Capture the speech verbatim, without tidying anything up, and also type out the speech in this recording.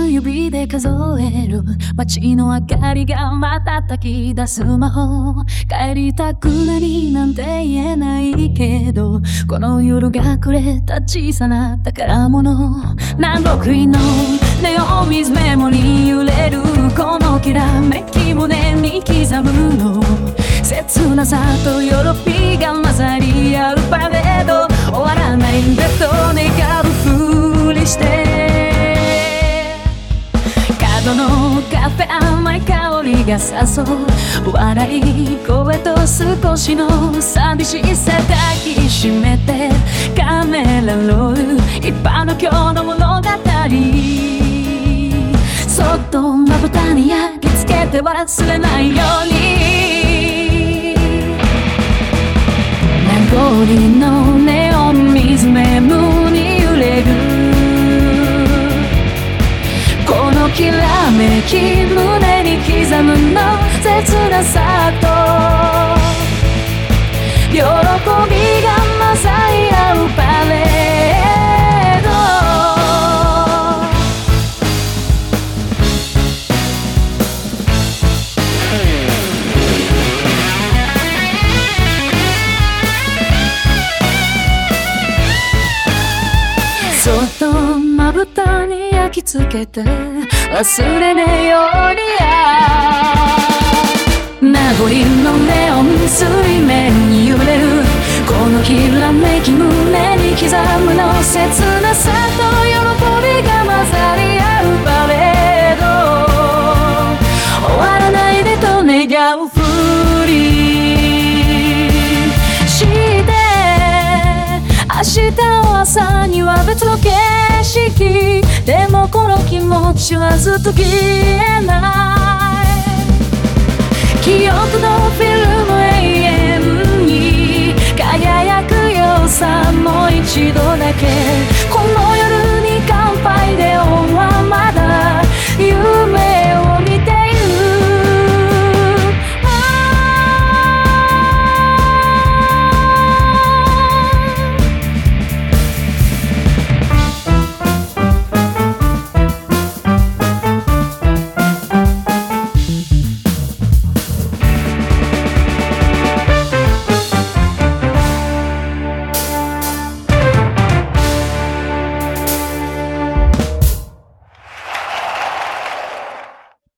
さん指で数える街の明かりが瞬き出す魔法。帰りたくなりなんて言えないけど、この夜がくれた小さな宝物。何度いのネオン水メモに揺れるこのきらめき胸に刻むの。切なさと喜びが混ざり合うパレード。終わらないんだと願うふりして角のカフェ甘い香りが誘う。笑い声と少しの寂しさ抱きしめてカメラロール一般の今日の物語。そっとまぶたに焼き付けて忘れないように。名残のネオン水メモに揺れるこのきらめき胸に刻むの。切なさと喜びが混ざり合うパレード。そっとまぶたに焼き付けて忘れねえようにや。名残のネオン水面に揺れるこのきらめき胸に刻むの。切なさと喜びが混ざり合うパレード。終わらないでと願うふりして明日の朝には別の景色。でもこの気持ちはずっと消えない。記憶のフィルム永遠に輝くよさもう一度だけ